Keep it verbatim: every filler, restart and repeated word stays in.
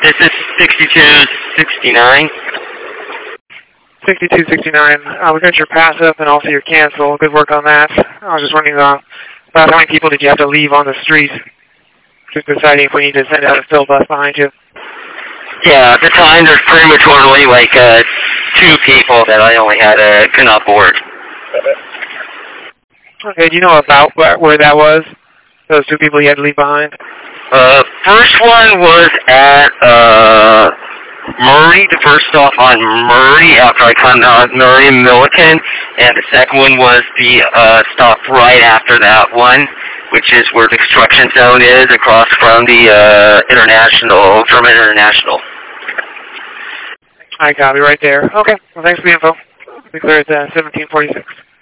This is sixty-two sixty-nine. sixty-two sixty-nine. Uh, we got your pass up and also your cancel. Good work on that. I was just wondering uh, about how many people did you have to leave on the street? Just deciding if we need to send out a fill bus behind you. Yeah, at the time there's pretty much only like uh, two people that I only had uh, could not board. Okay, do you know about where, where that was? Those two people you had to leave behind? Uh, first one was at uh, Murray, the first stop on Murray after I come out Murray and Milliken, and the second one was the uh, stop right after that one, which is where the construction zone is across from the uh, International, from International. I got it right there. Okay, well thanks for the info. We clear at uh, seventeen forty-six.